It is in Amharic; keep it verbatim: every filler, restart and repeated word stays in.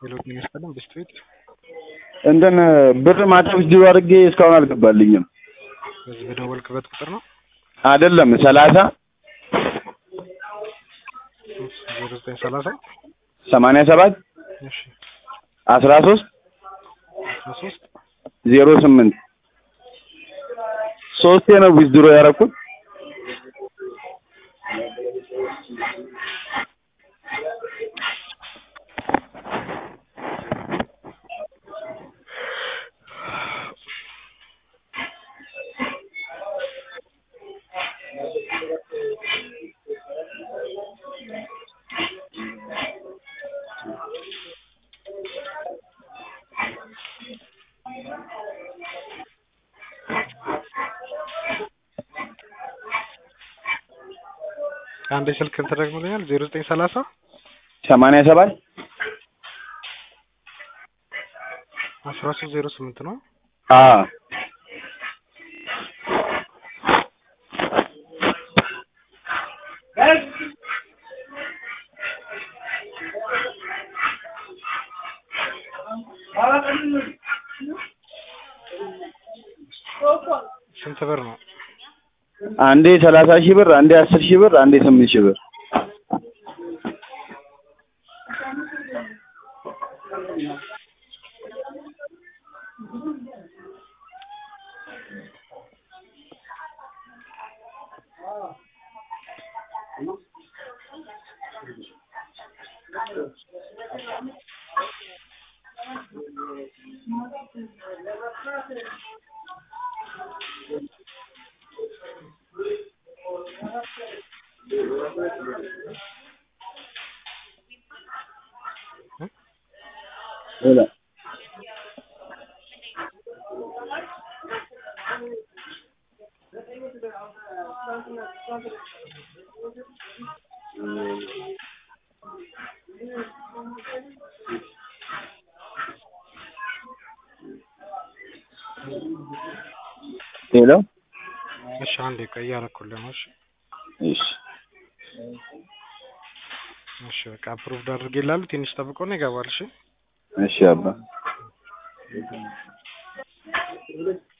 ሌሎች ምን ያስፈልም ብስትሪት እንደነ ብር ማታብስ ዲሮ አድርጌ እስካሁን አልገባልኝም። በዚህ በደወልክበት ቁጥር ነው አይደለም ሰላሳ ዜሮ ዘጠኝ ሰላሳ ሰማንያ ሰባት እሺ አስራ ሶስት አስራ ሶስት ዜሮ ስምንት ሶስቴ ነው ዊዝድሮ ያደረኩት። አንዴ ስልክ ተደግሞልኛል ዜሮ ዘጠኝ ሰላሳ ሰማንያ ሰባት አስራ ሶስት ዜሮ ስምንት ነው። አዎ ስንት ብር ነው? አንዴ ሰላሳ ሺህ ብር፣ አንዴ አስር ሺህ ብር፣ አንዴ ስምንት ሺህ ብር። ሄሎ ሄሎ እሺ አንዴ ቆይ ያረኩልህ ነው። እሺ እሺ እሺ በቃ አፕሩቭድ አድርጌልሃለሁ። ትንሽ ጠብቀው ነው ይገባል። እሺ እሺ አባ